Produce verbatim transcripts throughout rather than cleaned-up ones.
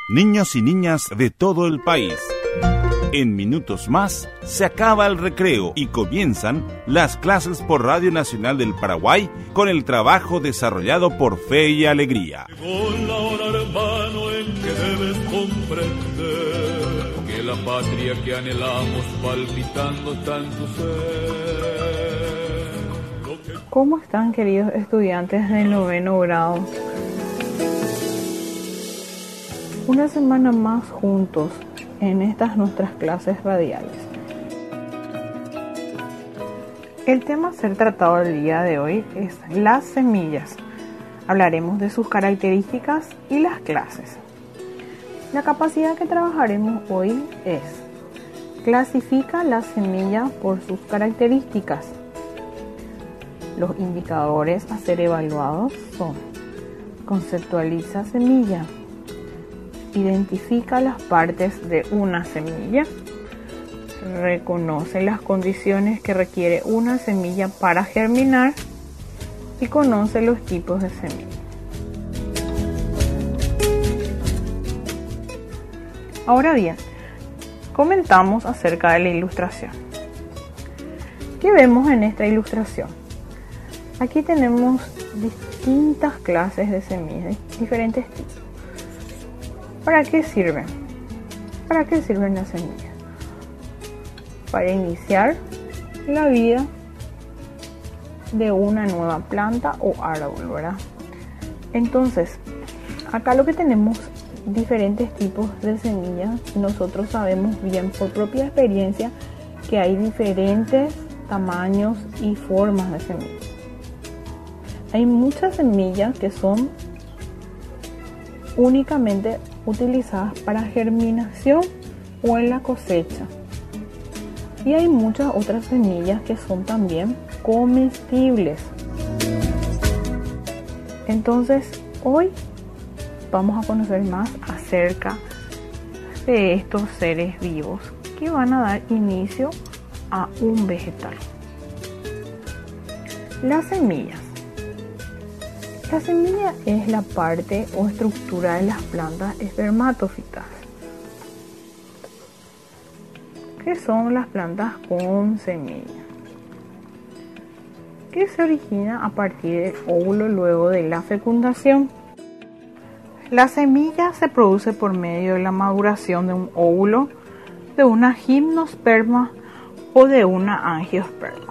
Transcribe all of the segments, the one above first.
niños y niñas de todo el país. En minutos más se acaba el recreo y comienzan las clases por Radio Nacional del Paraguay con el trabajo desarrollado por Fe y Alegría. Llegó la hora, hermano, en que debes comprender que la patria que anhelamos palpitando tanto ser. Que... ¿Cómo están, queridos estudiantes del noveno grado? Una semana más juntos en estas nuestras clases radiales. El tema a ser tratado el día de hoy es las semillas. Hablaremos de sus características y las clases. La capacidad que trabajaremos hoy es: clasifica la semilla por sus características. Los indicadores a ser evaluados son: conceptualiza semilla, identifica las partes de una semilla, reconoce las condiciones que requiere una semilla para germinar y conoce los tipos de semilla. Ahora bien, comentamos acerca de la ilustración. ¿Qué vemos en esta ilustración? Aquí tenemos distintas clases de semillas, diferentes tipos. ¿Para qué sirven? ¿Para qué sirven las semillas? Para iniciar la vida de una nueva planta o árbol, ¿verdad? Entonces, acá lo que tenemos diferentes tipos de semillas. Nosotros sabemos bien por propia experiencia que hay diferentes tamaños y formas de semillas. Hay muchas semillas que son únicamente utilizadas para germinación o en la cosecha. Y hay muchas otras semillas que son también comestibles. Entonces, hoy vamos a conocer más acerca de estos seres vivos que van a dar inicio a un vegetal. Las semillas. La semilla es la parte o estructura de las plantas espermatófitas. ¿Qué son las plantas con semilla? Que se origina a partir del óvulo luego de la fecundación. La semilla se produce por medio de la maduración de un óvulo, de una gimnosperma o de una angiosperma.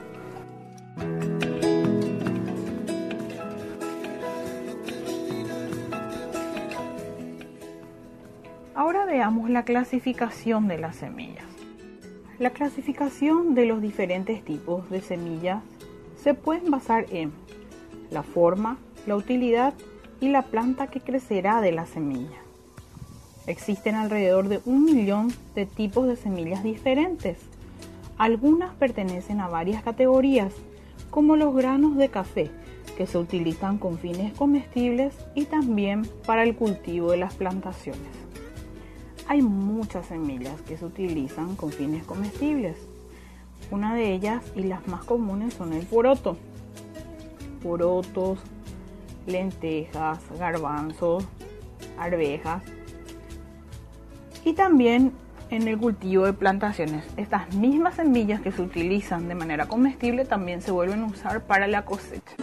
Ahora veamos la clasificación de las semillas. La clasificación de los diferentes tipos de semillas se pueden basar en la forma, la utilidad y la planta que crecerá de la semilla. Existen alrededor de un millón de tipos de semillas diferentes. Algunas pertenecen a varias categorías, como los granos de café, que se utilizan con fines comestibles y también para el cultivo de las plantaciones. Hay muchas semillas que se utilizan con fines comestibles. Una de ellas y las más comunes son el poroto. Porotos, lentejas, garbanzos, arvejas. Y también en el cultivo de plantaciones. Estas mismas semillas que se utilizan de manera comestible también se vuelven a usar para la cosecha.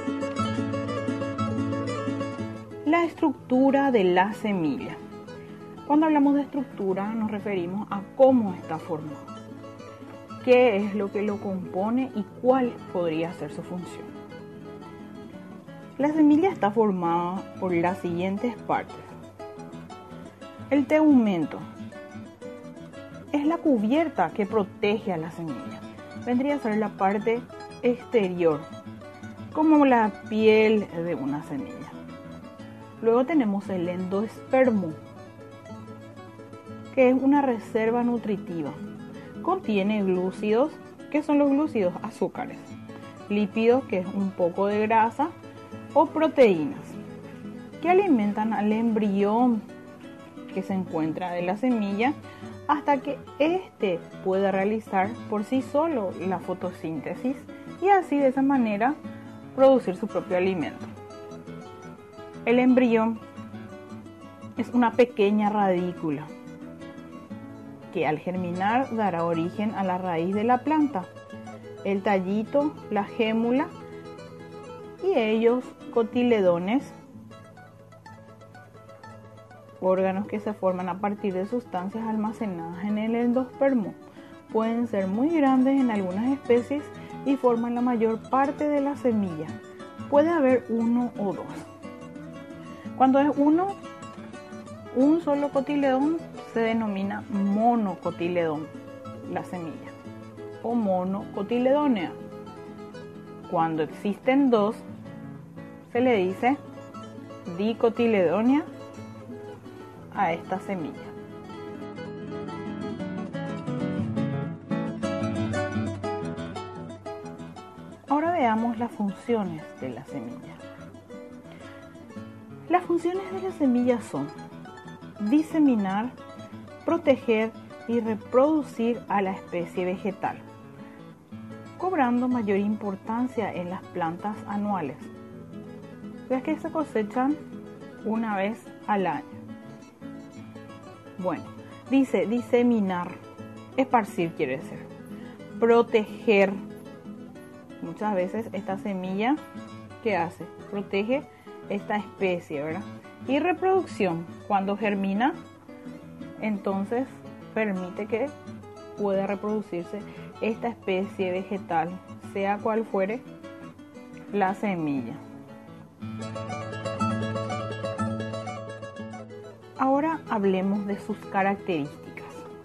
La estructura de la semilla. Cuando hablamos de estructura nos referimos a cómo está formado, qué es lo que lo compone y cuál podría ser su función. La semilla está formada por las siguientes partes. El tegumento es la cubierta que protege a la semilla. Vendría a ser la parte exterior, como la piel de una semilla. Luego tenemos el endospermo, que es una reserva nutritiva. Contiene glúcidos, que son los glúcidos, azúcares, lípidos, que es un poco de grasa, o proteínas, que alimentan al embrión que se encuentra de la semilla hasta que éste pueda realizar por sí solo la fotosíntesis y así de esa manera producir su propio alimento. El embrión es una pequeña radícula que al germinar dará origen a la raíz de la planta, el tallito, la gémula y ellos cotiledones, órganos que se forman a partir de sustancias almacenadas en el endospermo. Pueden ser muy grandes en algunas especies y forman la mayor parte de la semilla. Puede haber uno o dos. Cuando es uno, un solo cotiledón, se denomina monocotiledón, la semilla, o monocotiledónea. Cuando existen dos, se le dice dicotiledónea a esta semilla. Ahora veamos las funciones de la semilla. Las funciones de la semilla son diseminar, proteger y reproducir a la especie vegetal, cobrando mayor importancia en las plantas anuales, ya que se cosechan una vez al año. Bueno, dice diseminar, esparcir quiere decir, proteger. Muchas veces esta semilla, ¿qué hace? Protege esta especie, ¿verdad? Y reproducción, cuando germina, entonces permite que pueda reproducirse esta especie vegetal, sea cual fuere la semilla. Ahora hablemos de sus características.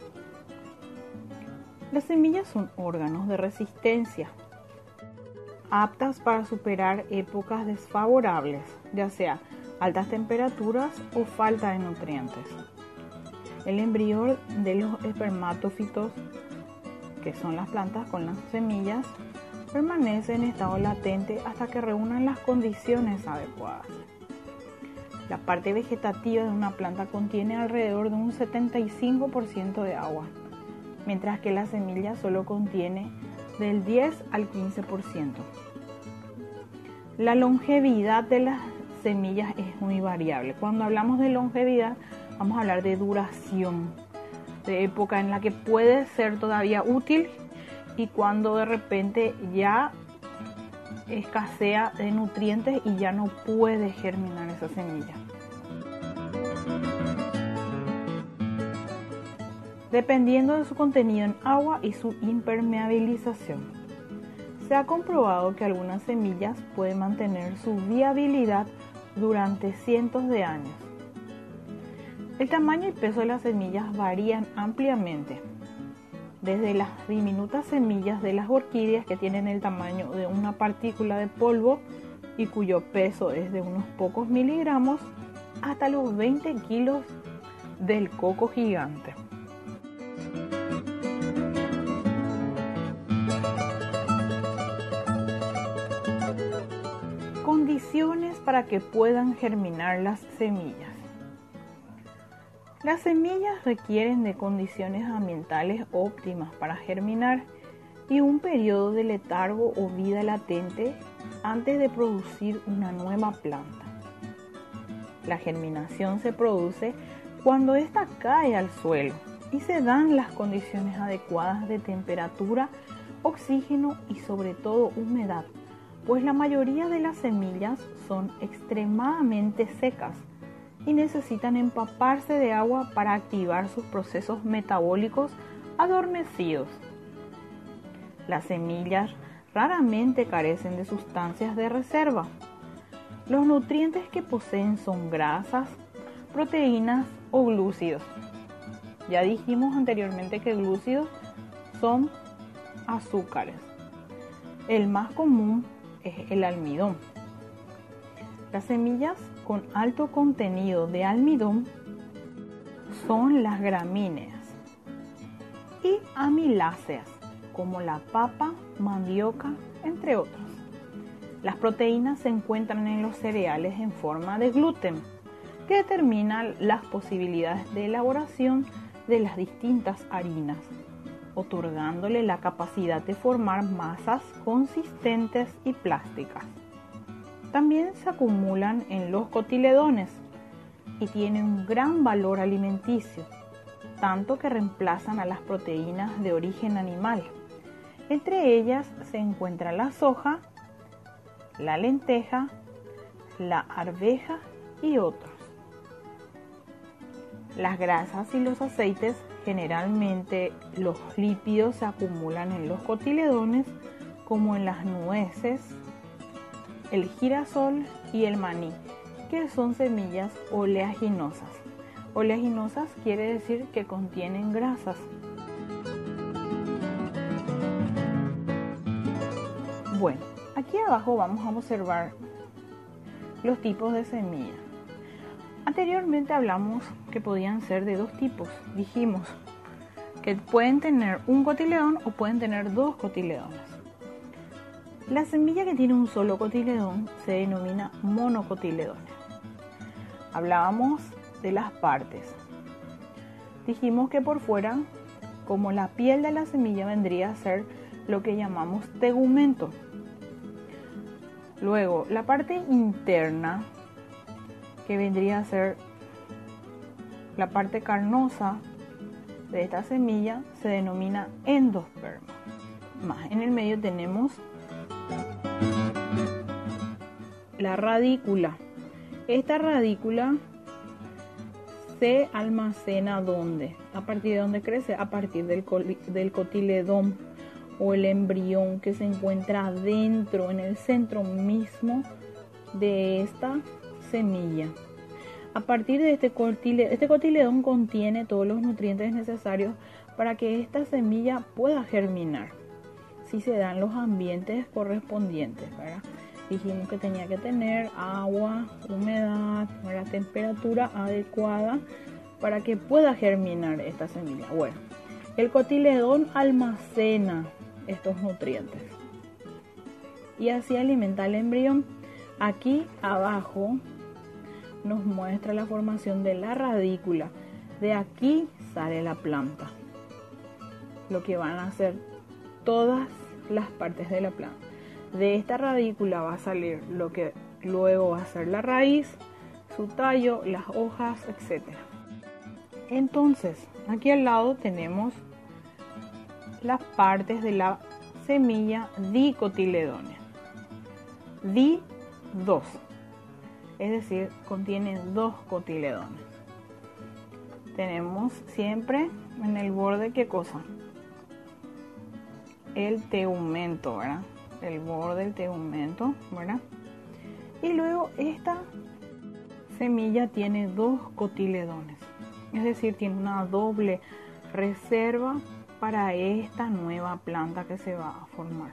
Las semillas son órganos de resistencia, aptas para superar épocas desfavorables, ya sea altas temperaturas o falta de nutrientes. El embrión de los espermatófitos, que son las plantas con las semillas, permanece en estado latente hasta que reúnan las condiciones adecuadas. La parte vegetativa de una planta contiene alrededor de un setenta y cinco por ciento de agua, mientras que la semilla solo contiene del diez al quince por ciento. La longevidad de las semillas es muy variable. Cuando hablamos de longevidad, vamos a hablar de duración, de época en la que puede ser todavía útil y cuando de repente ya escasea de nutrientes y ya no puede germinar esa semilla. Dependiendo de su contenido en agua y su impermeabilización. Se ha comprobado que algunas semillas pueden mantener su viabilidad durante cientos de años. El tamaño y peso de las semillas varían ampliamente, desde las diminutas semillas de las orquídeas que tienen el tamaño de una partícula de polvo y cuyo peso es de unos pocos miligramos, hasta los veinte kilos del coco gigante. Condiciones para que puedan germinar las semillas. Las semillas requieren de condiciones ambientales óptimas para germinar y un periodo de letargo o vida latente antes de producir una nueva planta. La germinación se produce cuando ésta cae al suelo y se dan las condiciones adecuadas de temperatura, oxígeno y sobre todo humedad, pues la mayoría de las semillas son extremadamente secas y necesitan empaparse de agua para activar sus procesos metabólicos adormecidos. Las semillas raramente carecen de sustancias de reserva. Los nutrientes que poseen son grasas, proteínas o glúcidos. Ya dijimos anteriormente que glúcidos son azúcares. El más común es el almidón. Las semillas con alto contenido de almidón son las gramíneas y amiláceas, como la papa, mandioca, entre otros. Las proteínas se encuentran en los cereales en forma de gluten, que determina las posibilidades de elaboración de las distintas harinas, otorgándole la capacidad de formar masas consistentes y plásticas. También se acumulan en los cotiledones, y tienen un gran valor alimenticio, tanto que reemplazan a las proteínas de origen animal. Entre ellas se encuentra la soja, la lenteja, la arveja y otros. Las grasas y los aceites, generalmente los lípidos se acumulan en los cotiledones, como en las nueces, el girasol y el maní, que son semillas oleaginosas. Oleaginosas quiere decir que contienen grasas. Bueno, aquí abajo vamos a observar los tipos de semillas. Anteriormente hablamos que podían ser de dos tipos. Dijimos que pueden tener un cotiledón o pueden tener dos cotiledones. La semilla que tiene un solo cotiledón se denomina monocotiledón. Hablábamos de las partes. Dijimos que por fuera, como la piel de la semilla, vendría a ser lo que llamamos tegumento. Luego, la parte interna, que vendría a ser la parte carnosa de esta semilla, se denomina endosperma. Más en el medio tenemos la radícula. Esta radícula se almacena ¿dónde? A partir de dónde crece, a partir del, del cotiledón o el embrión, que se encuentra dentro, en el centro mismo de esta semilla. A partir de este cotiledón, este cotiledón contiene todos los nutrientes necesarios para que esta semilla pueda germinar, si se dan los ambientes correspondientes, ¿verdad? Dijimos que tenía que tener agua, humedad, ¿verdad? Temperatura adecuada para que pueda germinar esta semilla. Bueno, el cotiledón almacena estos nutrientes y así alimenta al embrión. Aquí abajo nos muestra la formación de la radícula. De aquí sale la planta, lo que van a hacer todas las partes de la planta. De esta radícula va a salir lo que luego va a ser la raíz, su tallo, las hojas, etcétera. Entonces, aquí al lado tenemos las partes de la semilla dicotiledones. Di dos, es decir, contiene dos cotiledones. Tenemos siempre en el borde, ¿qué cosa? El tegumento, ¿verdad? El borde del tegumento, ¿verdad? Y luego esta semilla tiene dos cotiledones, es decir, tiene una doble reserva para esta nueva planta que se va a formar.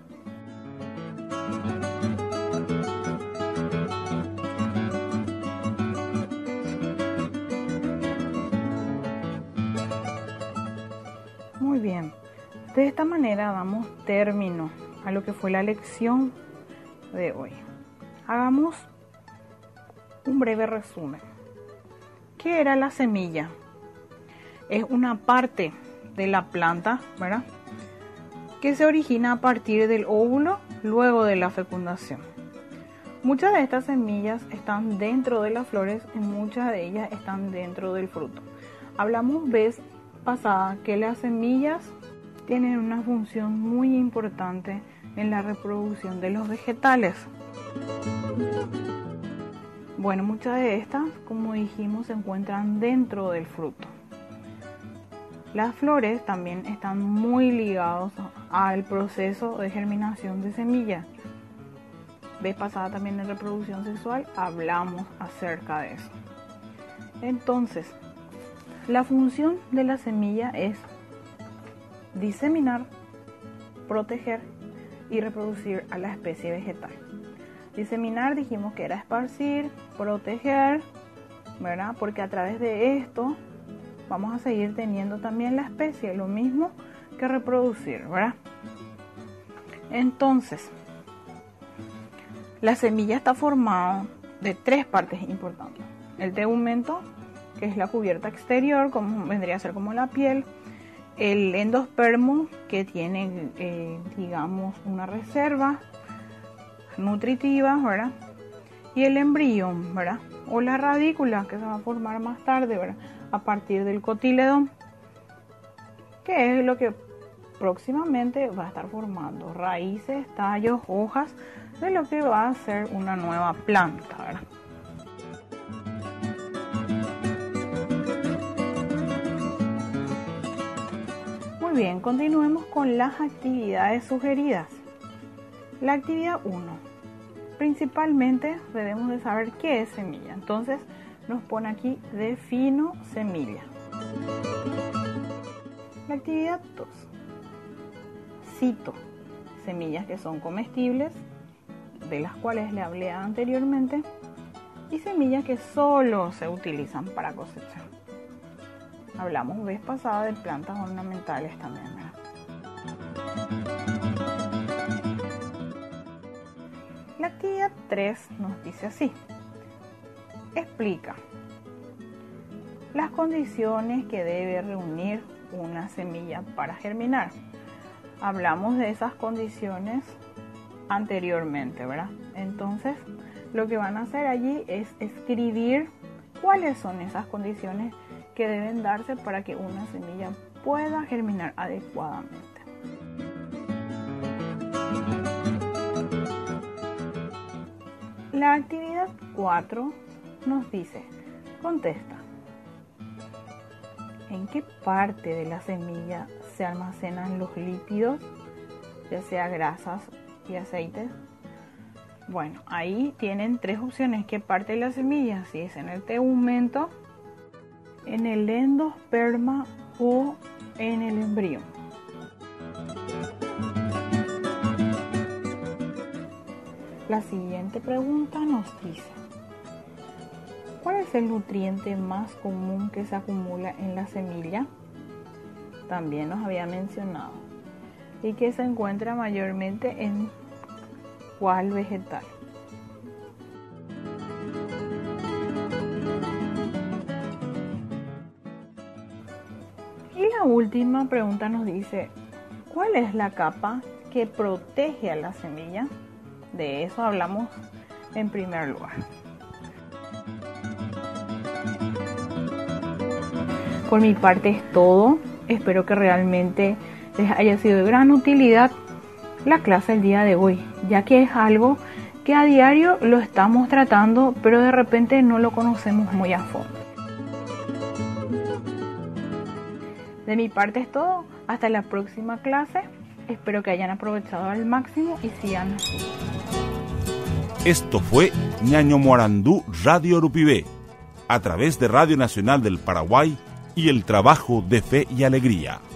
Muy bien, de esta manera damos término a lo que fue la lección de hoy. Hagamos un breve resumen. ¿Qué era la semilla? Es una parte de la planta, ¿verdad?, que se origina a partir del óvulo luego de la fecundación. Muchas de estas semillas están dentro de las flores y muchas de ellas están dentro del fruto. Hablamos vez pasada que las semillas tienen una función muy importante en la reproducción de los vegetales. Bueno, muchas de estas, como dijimos, se encuentran dentro del fruto. Las flores también están muy ligados al proceso de germinación de semillas. Vez pasada también en reproducción sexual hablamos acerca de eso. Entonces, la función de la semilla es diseminar, proteger y reproducir a la especie vegetal. Diseminar dijimos que era esparcir, proteger, ¿verdad? Porque a través de esto vamos a seguir teniendo también la especie, lo mismo que reproducir, ¿verdad? Entonces, la semilla está formada de tres partes importantes. El tegumento, que es la cubierta exterior, como vendría a ser como la piel. El endospermo, que tiene, eh, digamos, una reserva nutritiva, ¿verdad? Y el embrión, ¿verdad?, o la radícula, que se va a formar más tarde, ¿verdad? A partir del cotiledón, que es lo que próximamente va a estar formando raíces, tallos, hojas, de lo que va a ser una nueva planta, ¿verdad? Muy bien, continuemos con las actividades sugeridas. La actividad uno. Principalmente debemos de saber qué es semilla. Entonces nos pone aquí defino semilla. La actividad dos. Cito semillas que son comestibles, de las cuales le hablé anteriormente, y semillas que solo se utilizan para cosechar. Hablamos vez pasada de plantas ornamentales también, ¿verdad? La actividad tres nos dice así. Explica las condiciones que debe reunir una semilla para germinar. Hablamos de esas condiciones anteriormente, ¿verdad? Entonces, lo que van a hacer allí es escribir cuáles son esas condiciones que deben darse para que una semilla pueda germinar adecuadamente. La actividad cuatro nos dice, contesta, ¿en qué parte de la semilla se almacenan los lípidos, ya sea grasas y aceites? Bueno, ahí tienen tres opciones. ¿Qué parte de la semilla? Si es en el tegumento, en el endosperma o en el embrión. La siguiente pregunta nos dice, ¿cuál es el nutriente más común que se acumula en la semilla? También nos había mencionado. Y que se encuentra mayormente en ¿cuál vegetal? Y la última pregunta nos dice, ¿cuál es la capa que protege a la semilla? De eso hablamos en primer lugar. Por mi parte es todo. Espero que realmente les haya sido de gran utilidad la clase del día de hoy, ya que es algo que a diario lo estamos tratando, pero de repente no lo conocemos muy a fondo. De mi parte es todo. Hasta la próxima clase. Espero que hayan aprovechado al máximo y sigan así. Esto fue Ñaño Morandú Radio Urupibé, a través de Radio Nacional del Paraguay y el trabajo de fe y alegría.